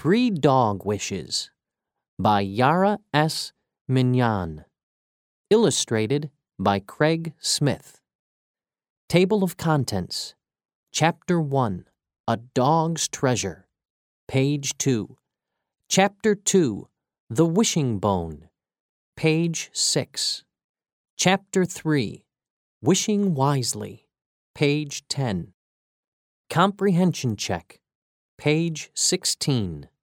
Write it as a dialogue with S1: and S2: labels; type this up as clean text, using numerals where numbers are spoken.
S1: 3 Dog Wishes by Yara S. Mignon. Illustrated by Craig Smith. Table of Contents. Chapter 1, A Dog's Treasure. Page 2. Chapter 2, The Wishing Bone. Page 6. Chapter 3, Wishing Wisely. Page 10. Comprehension Check. Page 16.